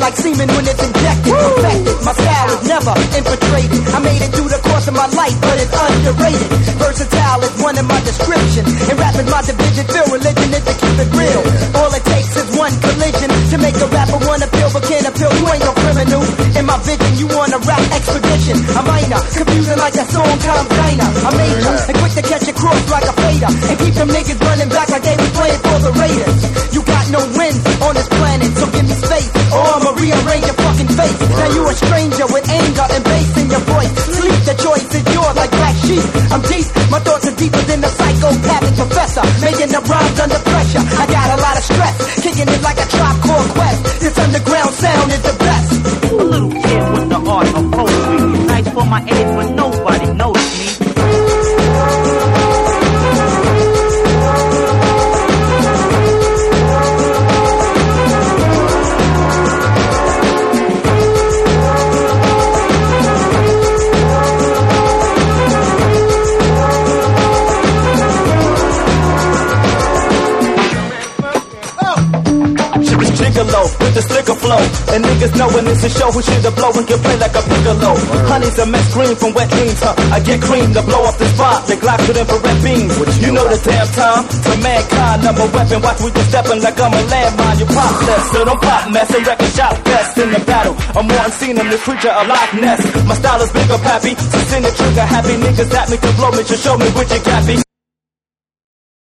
like semen when it's injected. Perfected, my style is never infiltrated. I made it through the course of my life, but it's underrated. Versatile is one of my description, and rap is my division. Feel religion is to keep it real. All it takes is one collision to make a rapper wanna appeal, but can't appeal. You ain't no criminal. In my vision, you on a rap expedition. I'm minor, confusing like that song Tom Diner. I'm major, and quick to catch a cross like a fader, and keep them niggas running back like they was playing for the Raiders. You got no wins on this planet, so give me space, or I'ma rearrange your fucking face. Now you a stranger with anger and bass in your voice. Sleep, the choice is yours like black sheep. I'm deep, my thoughts are deeper than the psychopathic professor, making the rhymes under pressure. I got a lot of stress, kicking it like a Tribe Called Quest. This underground sound is the best. A little kid with the art of poetry, nice for my age, but nobody knows me. With the slicker flow, and niggas knowing it's a show who should have blow and can play like a piccolo. Honey's a mess green from wet dreams, huh? I get cream to blow off the spot, the Glocks with infrared beams. You know the damn time to mankind, I'm a weapon. Watch we just stepping like I'm a landmine. You pop less, so don't pop mess. A record shot best in the battle. I'm more unseen than this creature of Loch Ness. My style is bigger, pappy, so send the trigger. Happy niggas at me to blow me, to show me what you got me.